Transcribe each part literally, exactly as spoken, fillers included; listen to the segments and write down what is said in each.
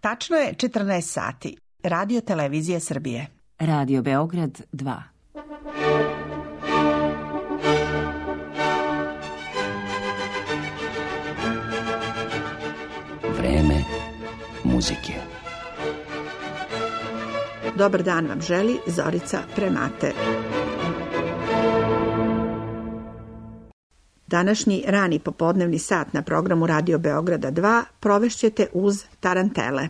Tačno je četrnaest sati. Radio Televizija Srbije. Radio Beograd dva. Vreme muzike. Dobar dan vam želi Zorica Premate. Današnji rani popodnevni sat na programu Radio Beograda dva provešćete uz tarantele.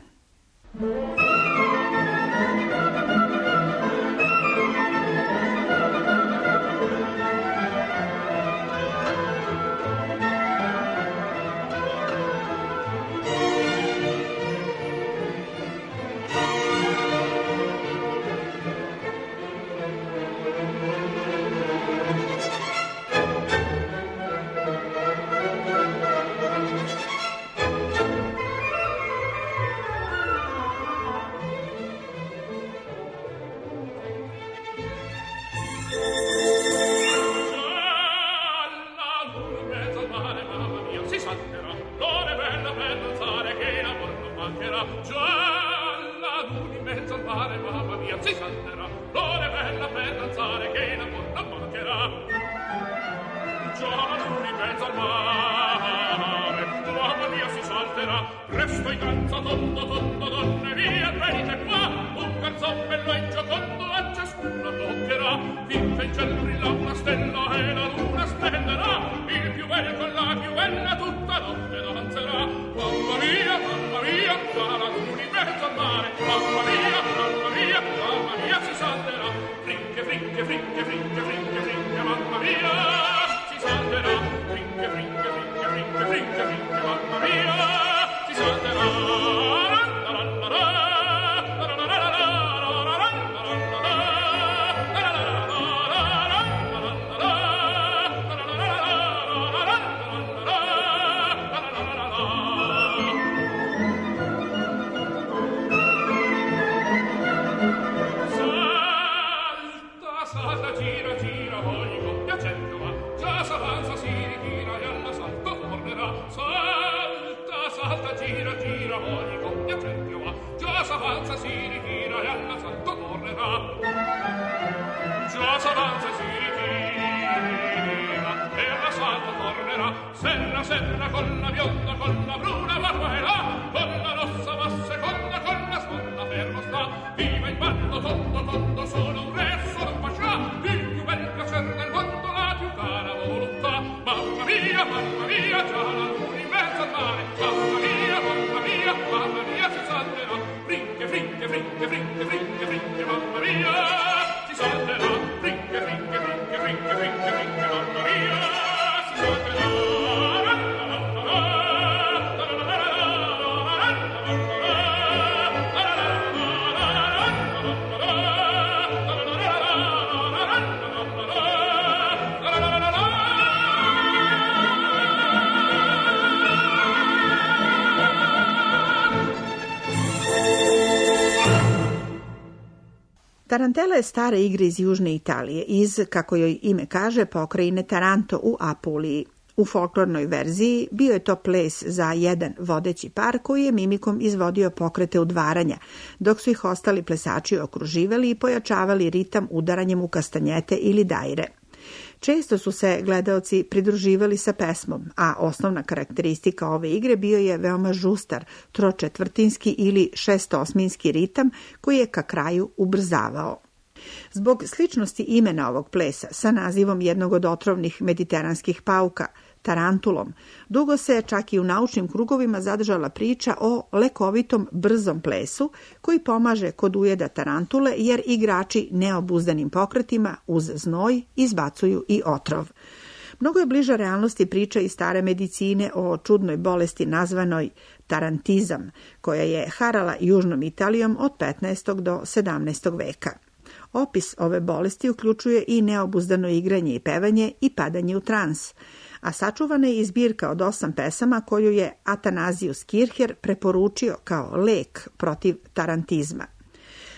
Tarantela je stara igra iz Južne Italije, iz, kako joj ime kaže, pokrajine Taranto u Apuliji. U folklornoj verziji bio je to ples za jedan vodeći par koji je mimikom izvodio pokrete udvaranja, dok su ih ostali plesači okruživali i pojačavali ritam udaranjem u kastanjete ili dajre. Često su se gledaoci pridruživali sa pesmom, a osnovna karakteristika ove igre bio je veoma žustar, tročetvrtinski ili šestosminski ritam koji je ka kraju ubrzavao. Zbog sličnosti imena ovog plesa sa nazivom jednog od otrovnih mediteranskih pauka, tarantulom, dugo se čak i u naučnim krugovima zadržala priča o lekovitom brzom plesu koji pomaže kod ujeda tarantule jer igrači neobuzdanim pokretima uz znoj izbacuju i otrov. Mnogo je bliža realnosti priča iz stare medicine o čudnoj bolesti nazvanoj tarantizam, koja je harala južnom Italijom od petnaestog do sedamnaestog veka. Opis ove bolesti uključuje i neobuzdano igranje i pevanje i padanje u trans, a sačuvana je i zbirka od osam pesama koju je Atanazius Kircher preporučio kao lek protiv tarantizma.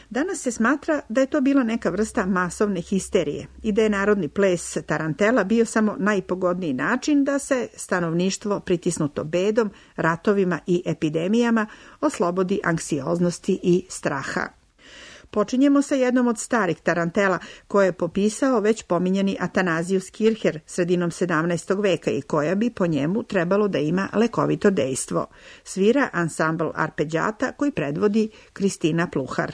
Danas se smatra da je to bila neka vrsta masovne histerije i da je narodni ples tarantela bio samo najpogodniji način da se stanovništvo pritisnuto bedom, ratovima i epidemijama oslobodi anksioznosti i straha. Počinjemo sa jednom od starih tarantela koje je popisao već pominjani Atanazijus Kircher sredinom sedamnaestog veka i koja bi po njemu trebalo da ima lekovito dejstvo. Svira ansambl arpeđata koji predvodi Kristina Pluhar.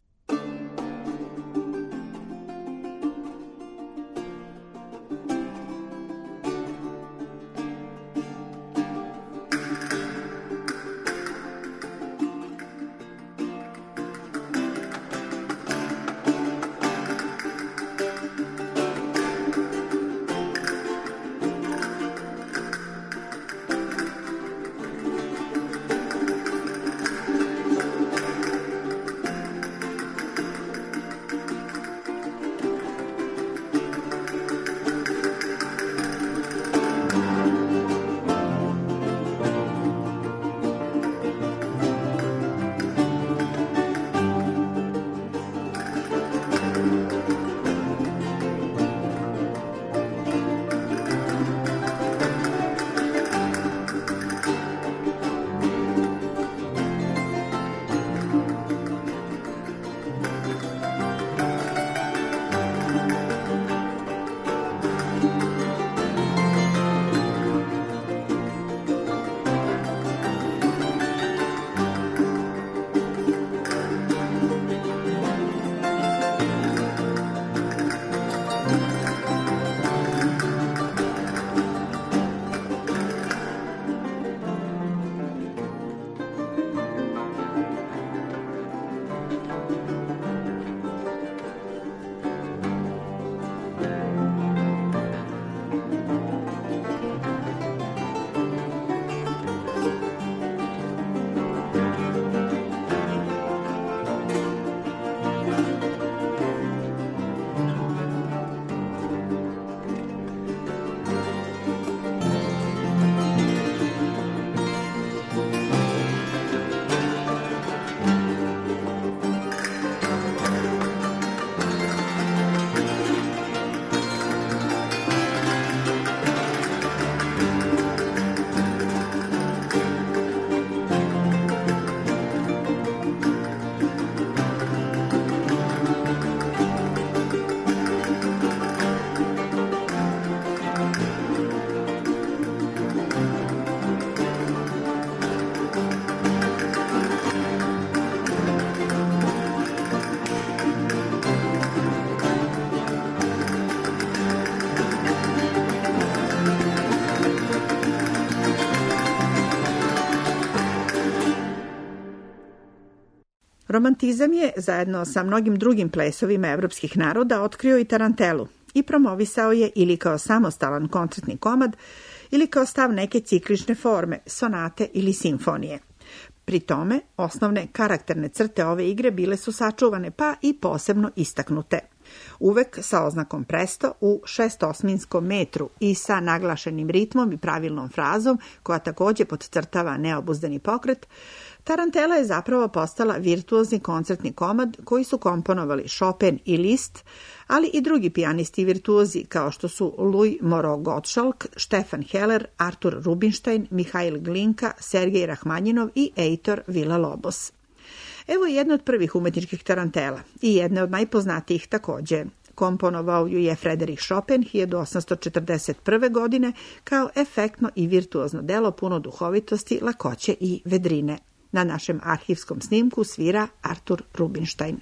Romantizam je, zajedno sa mnogim drugim plesovima evropskih naroda, otkrio i tarantelu i promovisao je ili kao samostalan koncertni komad ili kao stav neke ciklične forme, sonate ili simfonije. Pri tome, osnovne karakterne crte ove igre bile su sačuvane pa i posebno istaknute. Uvek sa oznakom presto u šestosminskom metru i sa naglašenim ritmom i pravilnom frazom koja takođe podcrtava neobuzdani pokret, tarantela je zapravo postala virtuozni koncertni komad koji su komponovali Chopin i Liszt, ali i drugi pijanisti i virtuozi kao što su Louis Moreau-Gottschalk, Stefan Heller, Artur Rubinstein, Mihail Glinka, Sergej Rahmanjinov i Eitor Villa-Lobos. Evo jedne od prvih umetničkih tarantela i jedne od najpoznatijih takođe. Komponovao ju je Frédéric Chopin hiljadu osamsto četrdeset prve. godine kao efektno i virtuozno delo puno duhovitosti, lakoće i vedrine. Na našem arhivskom snimku svira Artur Rubinstein.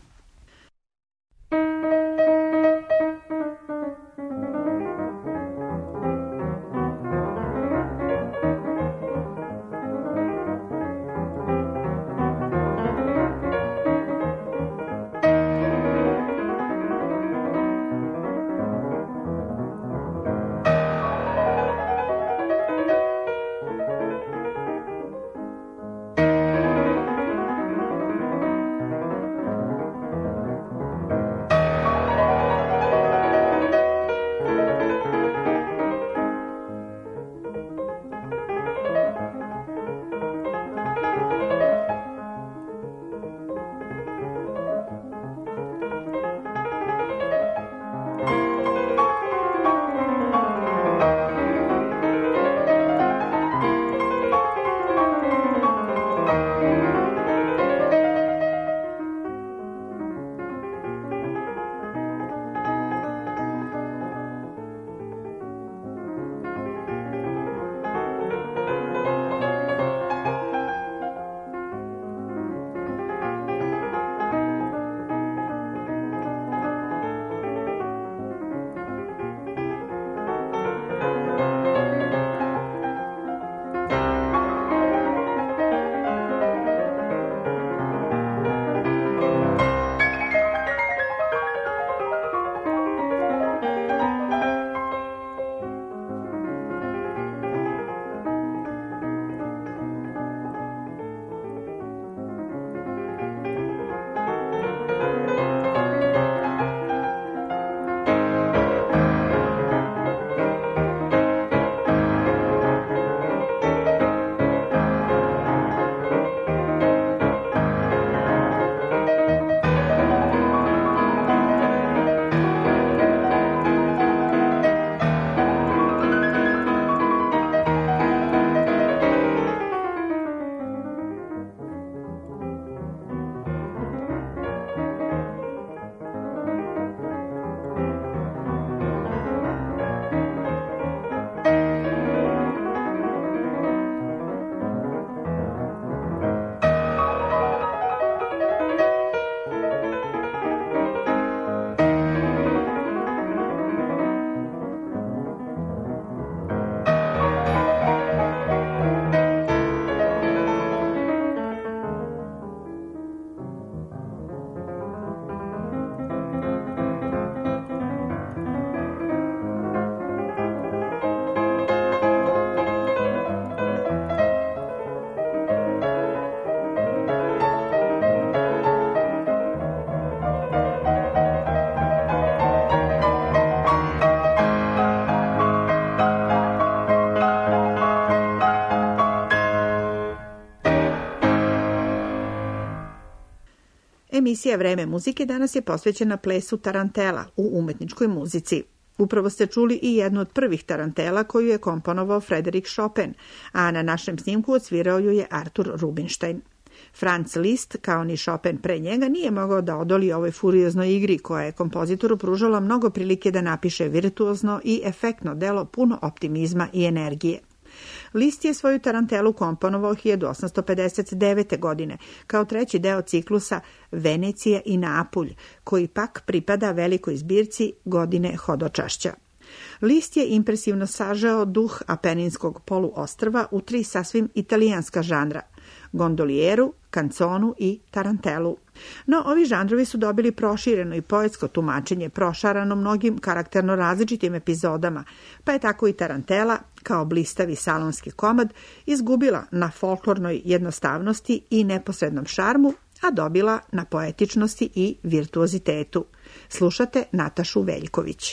Emisija Vreme muzike danas je posvećena plesu tarantela u umetničkoj muzici. Upravo ste čuli i jednu od prvih tarantela koju je komponovao Frederik Chopin, a na našem snimku odsvirao ju je Artur Rubinstein. Franz Liszt, kao ni Chopin pre njega, nije mogao da odoli ovoj furioznoj igri koja je kompozitoru pružala mnogo prilike da napiše virtuozno i efektno delo puno optimizma i energije. Liszt je svoju tarantelu komponovao hiljadu osamsto pedeset devete. godine kao treći deo ciklusa Venecija i Napulj, koji pak pripada velikoj zbirci Godine hodočašća. Liszt je impresivno sažao duh Apeninskog poluostrva u tri sasvim italijanska žanra: gondolijeru, kanconu i tarantelu. No, ovi žanrovi su dobili prošireno i poetsko tumačenje, prošarano mnogim karakterno različitim epizodama, pa je tako i tarantela, kao blistavi salonski komad, izgubila na folklornoj jednostavnosti i neposrednom šarmu, a dobila na poetičnosti i virtuozitetu. Slušate Natašu Veljković.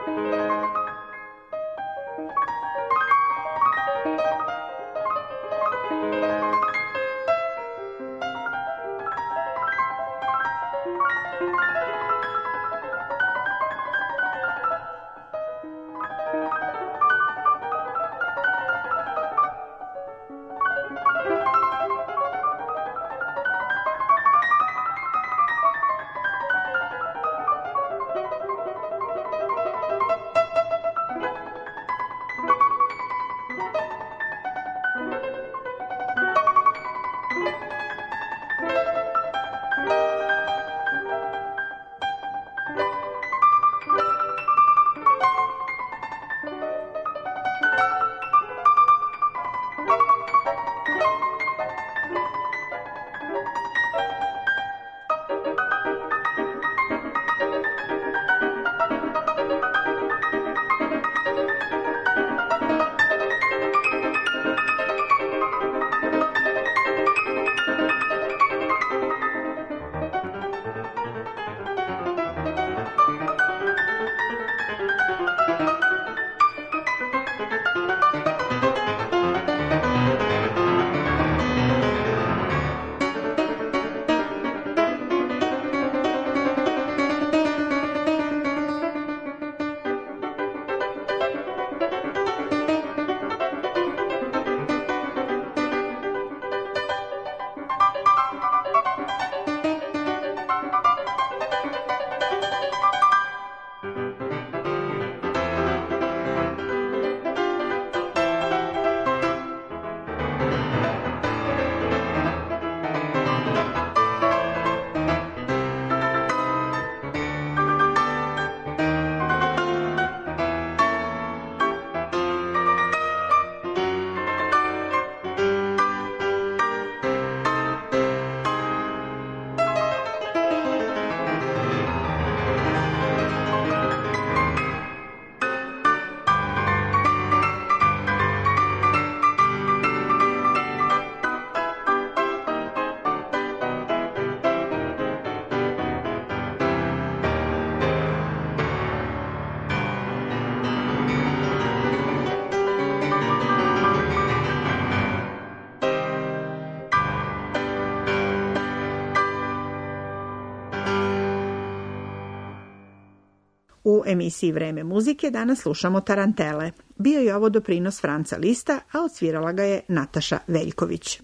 U emisiji Vreme muzike danas slušamo tarantele. Bio je ovo doprinos Franca Lista, a odsvirala ga je Nataša Veljković.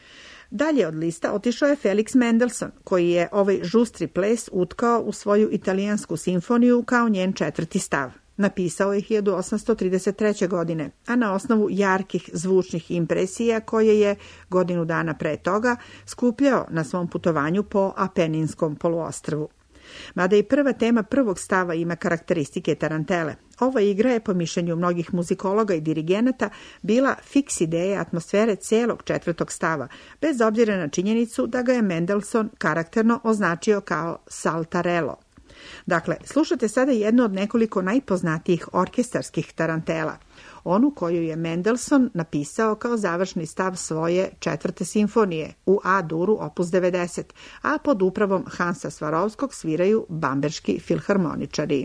Dalje od Lista otišao je Felix Mendelssohn, koji je ovaj žustri ples utkao u svoju italijansku simfoniju kao njen četvrti stav. Napisao je hiljadu osamsto trideset treće. godine, a na osnovu jarkih zvučnih impresija koje je godinu dana pre toga skupljao na svom putovanju po Apeninskom poluostrvu. Mada i prva tema prvog stava ima karakteristike tarantele, ova igra je, po mišljenju mnogih muzikologa i dirigenata, bila fiks ideja atmosfere celog četvrtog stava, bez obzira na činjenicu da ga je Mendelssohn karakterno označio kao saltarello. Dakle, slušate sada jednu od nekoliko najpoznatijih orkestarskih tarantela, onu koju je Mendelssohn napisao kao završni stav svoje četvrte simfonije u A-duru opus devedeset, a pod upravom Hansa Swarovskog sviraju bamberški filharmoničari.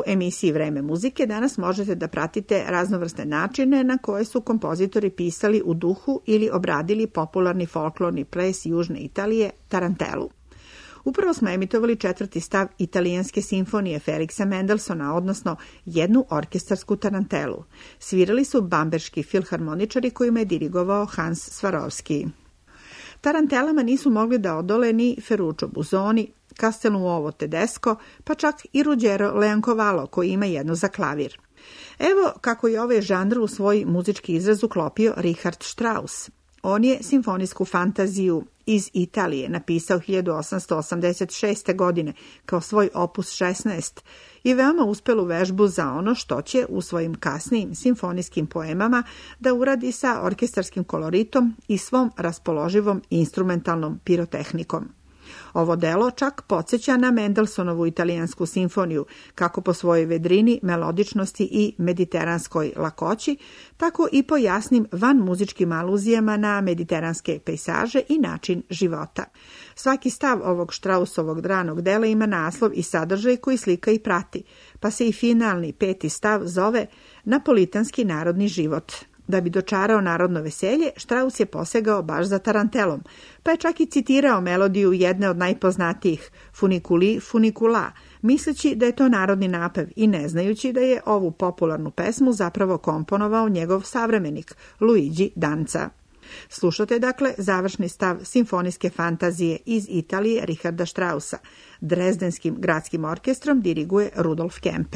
emisiji Vreme muzike danas možete da pratite raznovrsne načine na koje su kompozitori pisali u duhu ili obradili popularni folklorni ples Južne Italije, tarantelu. Upravo smo emitovali četvrti stav italijanske simfonije Feliksa Mendelsona, odnosno jednu orkestarsku tarantelu. Svirali su bamberški filharmoničari kojima je dirigovao Hans Swarovski. Tarantelama nisu mogli da odole ni Ferruccio Busoni, Castelnuovo Tedesco, pa čak i Ruggero Leoncavallo koji ima jednu za klavir. Evo kako je ovaj žanr u svoj muzički izraz uklopio Richard Strauss. On je simfonijsku fantaziju iz Italije napisao hiljadu osamsto osamdeset šeste. godine kao svoj opus šesnaest i veoma uspelu vežbu za ono što će u svojim kasnijim simfonijskim poemama da uradi sa orkestarskim koloritom i svom raspoloživom instrumentalnom pirotehnikom. Ovo delo čak podsjeća na Mendelsonovu italijansku simfoniju, kako po svojoj vedrini, melodičnosti i mediteranskoj lakoći, tako i po jasnim vanmuzičkim aluzijama na mediteranske pejsaže i način života. Svaki stav ovog Straussovog dranog dela ima naslov i sadržaj koji slika i prati, pa se i finalni peti stav zove Napolitanski narodni život. Da bi dočarao narodno veselje, Strauss je posegao baš za tarantelom, pa je čak i citirao melodiju jedne od najpoznatijih Funiculi Funicula, misleći da je to narodni napev i ne znajući da je ovu popularnu pesmu zapravo komponovao njegov savremenik Luigi Danza. Slušate dakle završni stav simfonijske fantazije iz Italije Richarda Straussa. Drezdenskim gradskim orkestrom diriguje Rudolf Kempe.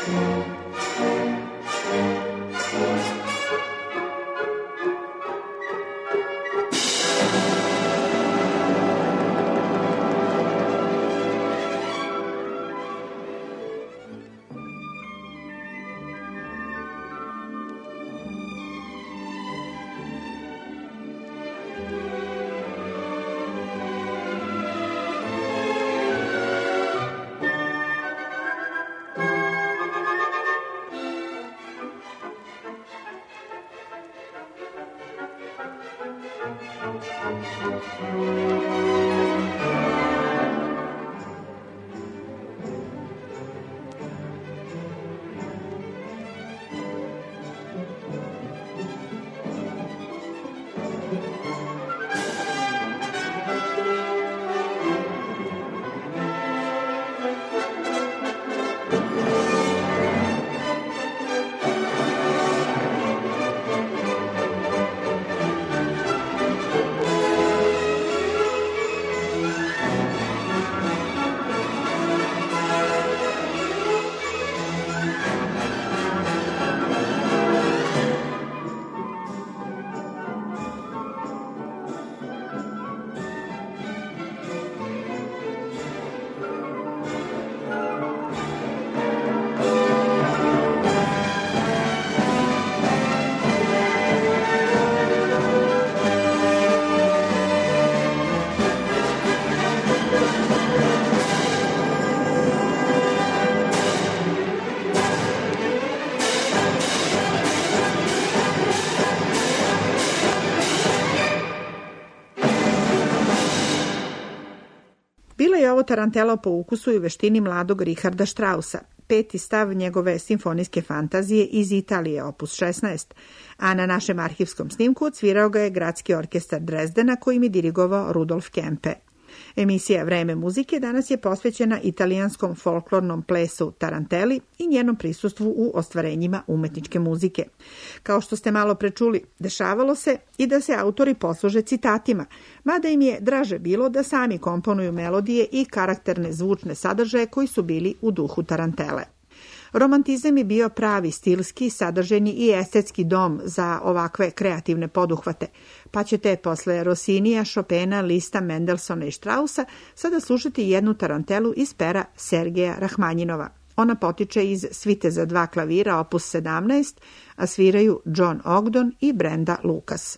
Bila je ovo tarantela po ukusu i veštini mladog Richarda Straussa, peti stav njegove simfonijske fantazije iz Italije, opus šesnaest, a na našem arhivskom snimku odsvirao ga je Gradski orkestar Drezdena kojim je dirigovao Rudolf Kempe. Emisija Vreme muzike danas je posvećena italijanskom folklornom plesu taranteli i njenom prisustvu u ostvarenjima umetničke muzike. Kao što ste malo prečuli, dešavalo se i da se autori posluže citatima, mada im je draže bilo da sami komponuju melodije i karakterne zvučne sadržaje koji su bili u duhu tarantele. Romantizam je bio pravi stilski, sadržajni i estetski dom za ovakve kreativne poduhvate, pa ćete posle Rossinija, Chopina, Lista, Mendelsona i Straussa sada slušati jednu tarantelu iz pera Sergeja Rahmanjinova. Ona potiče iz svite za dva klavira opus sedamnaest, a sviraju John Ogdon i Brenda Lucas.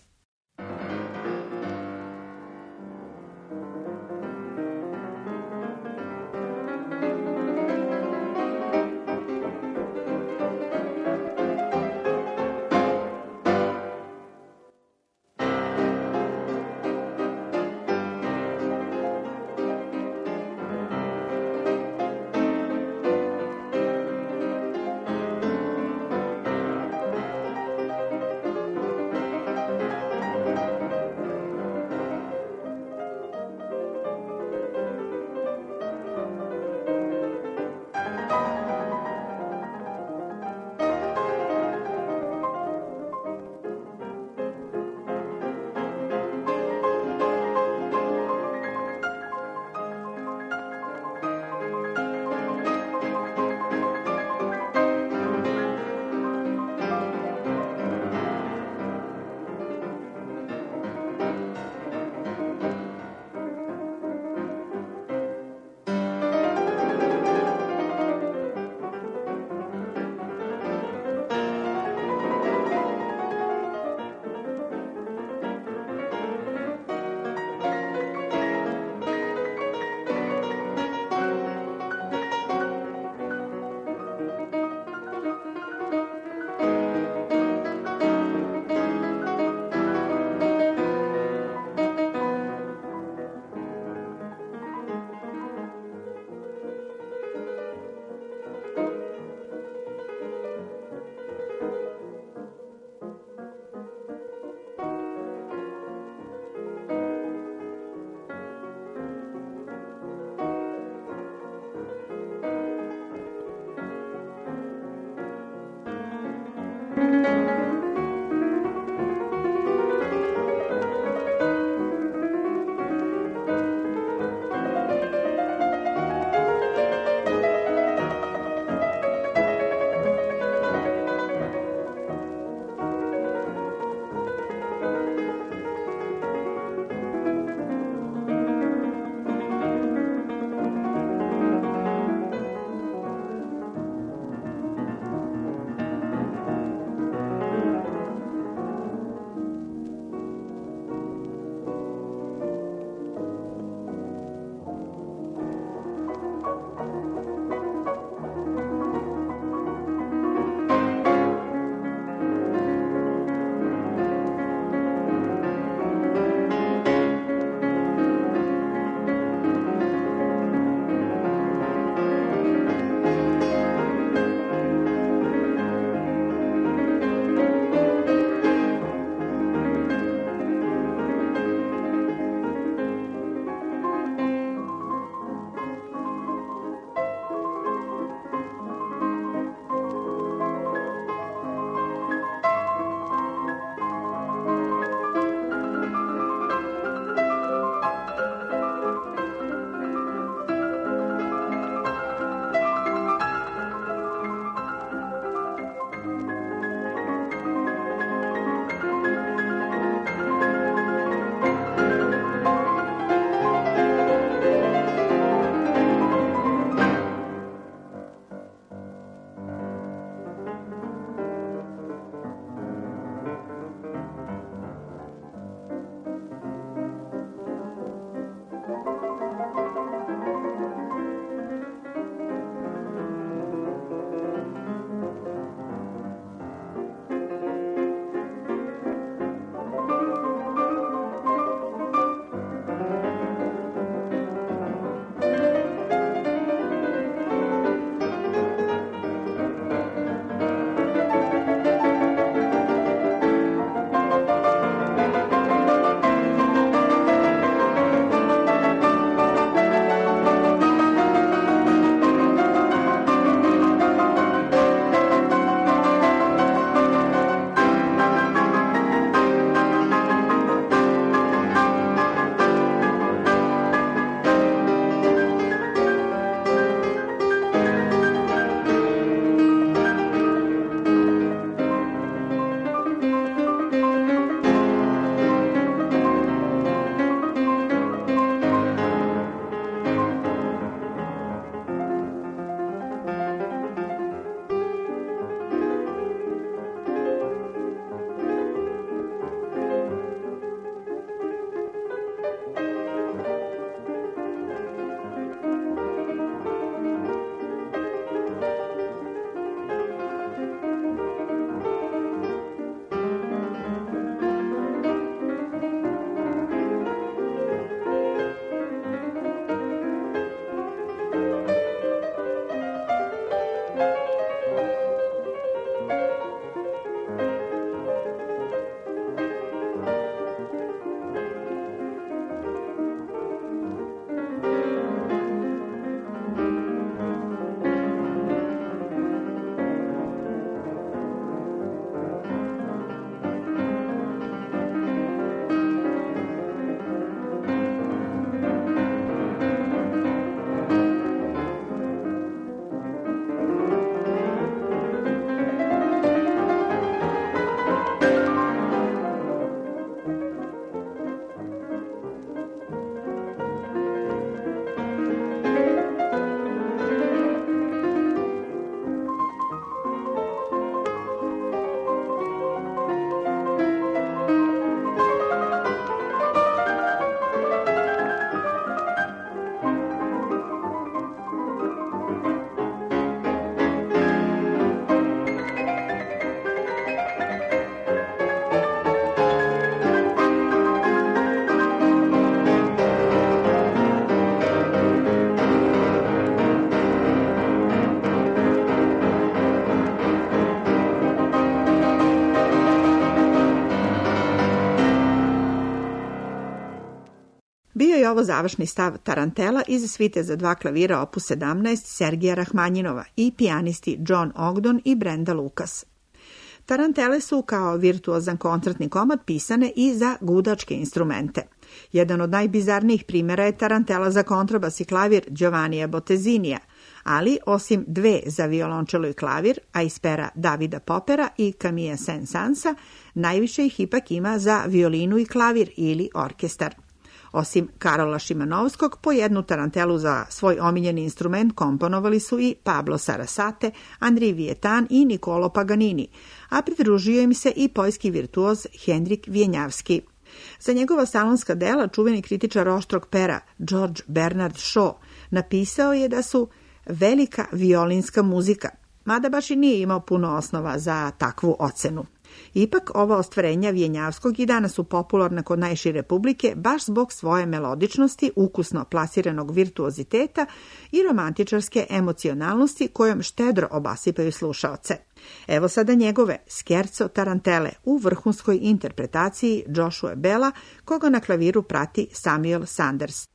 je ovo završni stav Tarantela iz svite za dva klavira opus sedamnaest Sergija Rahmanjinova i pijanisti John Ogdon i Brenda Lucas. Tarantele su kao virtuozan koncertni komad pisane i za gudačke instrumente. Jedan od najbizarnijih primjera je tarantela za kontrabas i klavir Giovannija Bottezinija, ali osim dve za violončelo i klavir, a iz pera Davida Popera i Camille Saint-Sansa, najviše ih ipak ima za violinu i klavir ili orkestar. Osim Karola Šimanovskog, po jednu tarantelu za svoj omiljeni instrument komponovali su i Pablo Sarasate, Andrij Vijetan i Nicolo Paganini, a pridružio im se i poljski virtuoz Henrik Wieniawski. Za njegova salonska dela čuveni kritičar oštrog pera George Bernard Shaw napisao je da su velika violinska muzika, mada baš i nije imao puno osnova za takvu ocenu. Ipak, ova ostvarenja Wieniawskog i danas su popularna kod najšire publike baš zbog svoje melodičnosti, ukusno plasiranog virtuoziteta i romantičarske emocionalnosti kojom štedro obasipaju slušaoce. Evo sada njegove Scherzo tarantele u vrhunskoj interpretaciji Joshua Bella, koga na klaviru prati Samuel Sanders.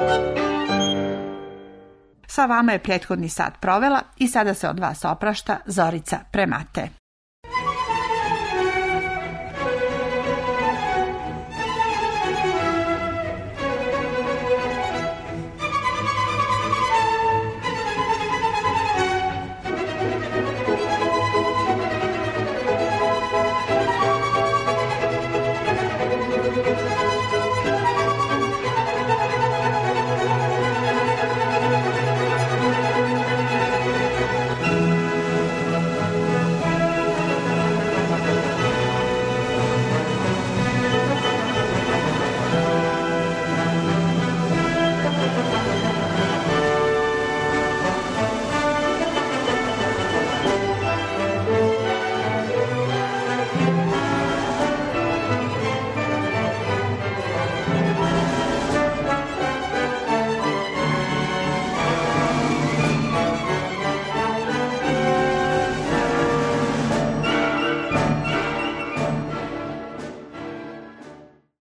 Sa vama je prethodni sat provela i sada se od vas oprašta Zorica Premate.